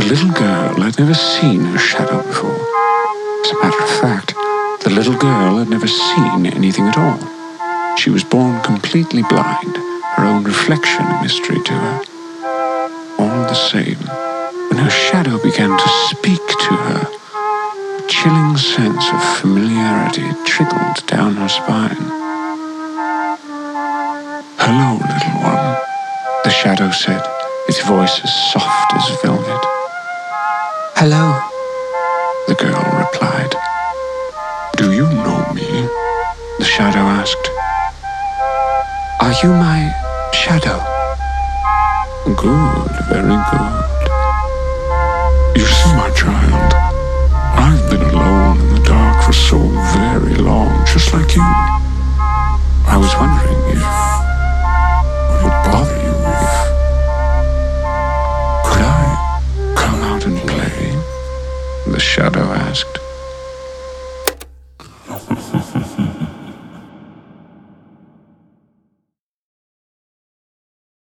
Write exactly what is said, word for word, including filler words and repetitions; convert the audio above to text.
little girl had never seen her shadow before. As a matter of fact, the little girl had never seen anything at all. She was born completely blind, her own reflection a mystery to her. All the same, when her shadow began to speak to her, a chilling sense of familiarity trickled down her spine. "Hello, little one," the shadow said, its voice as soft as velvet. "Hello," the girl replied. "Do you know me?" the shadow asked. "Are you my shadow?" "Good, very good. You see, my child, I've been alone in the dark for so very long, just like you. I was wondering if it would bother you if... Could I come out and play?" the shadow asked.